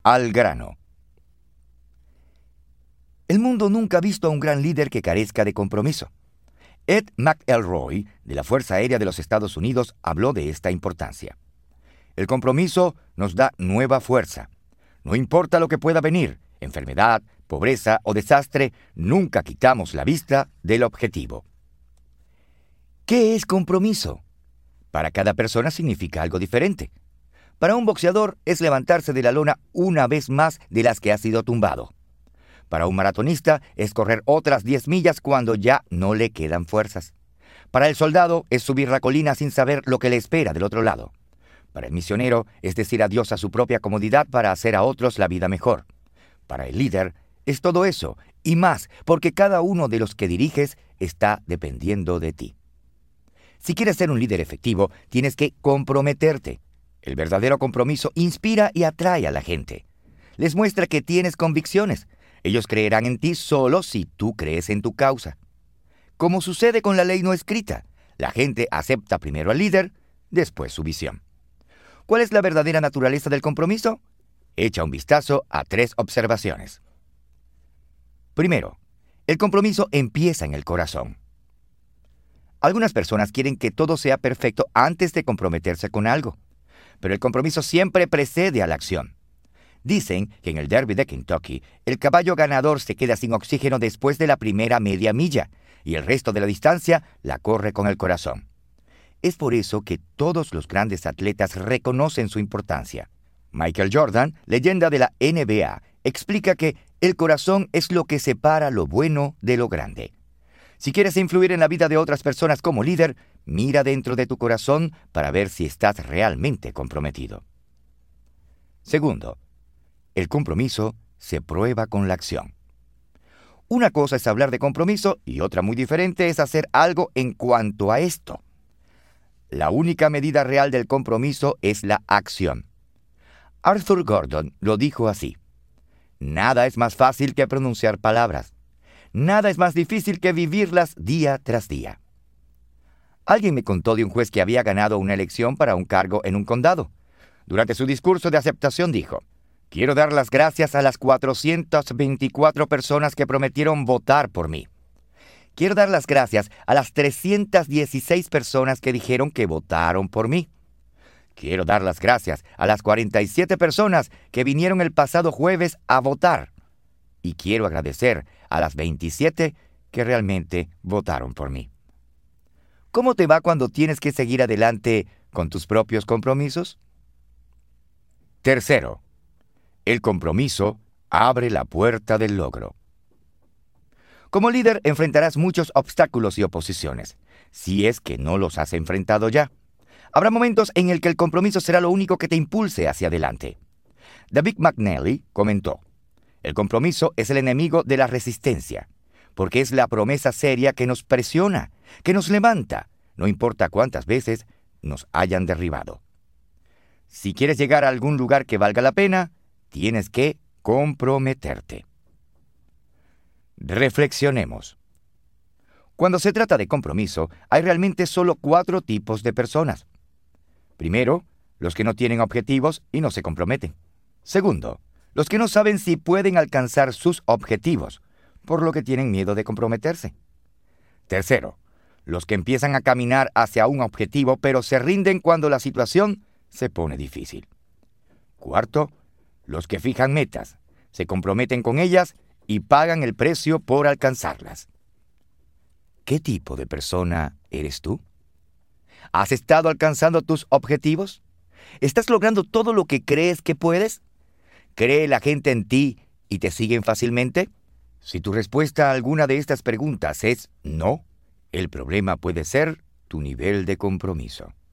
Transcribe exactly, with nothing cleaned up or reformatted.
Al grano. El mundo nunca ha visto a un gran líder que carezca de compromiso. Ed McElroy, de la Fuerza Aérea de los Estados Unidos, habló de esta importancia. El compromiso nos da nueva fuerza. No importa lo que pueda venir, enfermedad, pobreza o desastre, nunca quitamos la vista del objetivo. ¿Qué es compromiso? Para cada persona significa algo diferente. Para un boxeador es levantarse de la lona una vez más de las que ha sido tumbado. Para un maratonista es correr otras diez millas cuando ya no le quedan fuerzas. Para el soldado es subir la colina sin saber lo que le espera del otro lado. Para el misionero es decir adiós a su propia comodidad para hacer a otros la vida mejor. Para el líder es todo eso y más, porque cada uno de los que diriges está dependiendo de ti. Si quieres ser un líder efectivo, tienes que comprometerte. El verdadero compromiso inspira y atrae a la gente. Les muestra que tienes convicciones. Ellos creerán en ti solo si tú crees en tu causa. Como sucede con la ley no escrita, la gente acepta primero al líder, después su visión. ¿Cuál es la verdadera naturaleza del compromiso? Echa un vistazo a tres observaciones. Primero, el compromiso empieza en el corazón. Algunas personas quieren que todo sea perfecto antes de comprometerse con algo, pero el compromiso siempre precede a la acción. Dicen que en el Derby de Kentucky, el caballo ganador se queda sin oxígeno después de la primera media milla, y el resto de la distancia la corre con el corazón. Es por eso que todos los grandes atletas reconocen su importancia. Michael Jordan, leyenda de la N B A, explica que el corazón es lo que separa lo bueno de lo grande. Si quieres influir en la vida de otras personas como líder, mira dentro de tu corazón para ver si estás realmente comprometido. Segundo, el compromiso se prueba con la acción. Una cosa es hablar de compromiso y otra muy diferente es hacer algo en cuanto a esto. La única medida real del compromiso es la acción. Arthur Gordon lo dijo así: nada es más fácil que pronunciar palabras. Nada es más difícil que vivirlas día tras día. Alguien me contó de un juez que había ganado una elección para un cargo en un condado. Durante su discurso de aceptación dijo: quiero dar las gracias a las cuatrocientas veinticuatro personas que prometieron votar por mí. Quiero dar las gracias a las trescientas dieciséis personas que dijeron que votaron por mí. Quiero dar las gracias a las cuarenta y siete personas que vinieron el pasado jueves a votar. Y quiero agradecer a las veintisiete que realmente votaron por mí. ¿Cómo te va cuando tienes que seguir adelante con tus propios compromisos? Tercero, el compromiso abre la puerta del logro. Como líder enfrentarás muchos obstáculos y oposiciones, si es que no los has enfrentado ya. Habrá momentos en el que el compromiso será lo único que te impulse hacia adelante. David McNally comentó: el compromiso es el enemigo de la resistencia, porque es la promesa seria que nos presiona, que nos levanta, no importa cuántas veces nos hayan derribado. Si quieres llegar a algún lugar que valga la pena, tienes que comprometerte. Reflexionemos. Cuando se trata de compromiso, hay realmente solo cuatro tipos de personas. Primero, los que no tienen objetivos y no se comprometen. Segundo, los que no saben si pueden alcanzar sus objetivos, por lo que tienen miedo de comprometerse. Tercero, los que empiezan a caminar hacia un objetivo, pero se rinden cuando la situación se pone difícil. Cuarto, los que fijan metas, se comprometen con ellas y pagan el precio por alcanzarlas. ¿Qué tipo de persona eres tú? ¿Has estado alcanzando tus objetivos? ¿Estás logrando todo lo que crees que puedes? ¿Cree la gente en ti y te siguen fácilmente? Si tu respuesta a alguna de estas preguntas es no, el problema puede ser tu nivel de compromiso.